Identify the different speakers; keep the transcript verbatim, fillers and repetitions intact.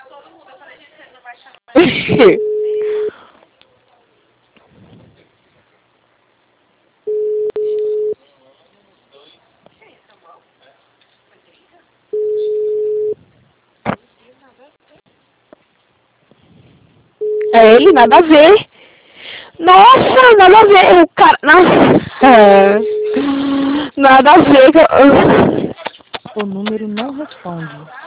Speaker 1: É ele, nada a ver. Nossa, nada a ver. O cara. Nossa. Nada a ver.
Speaker 2: O número não responde.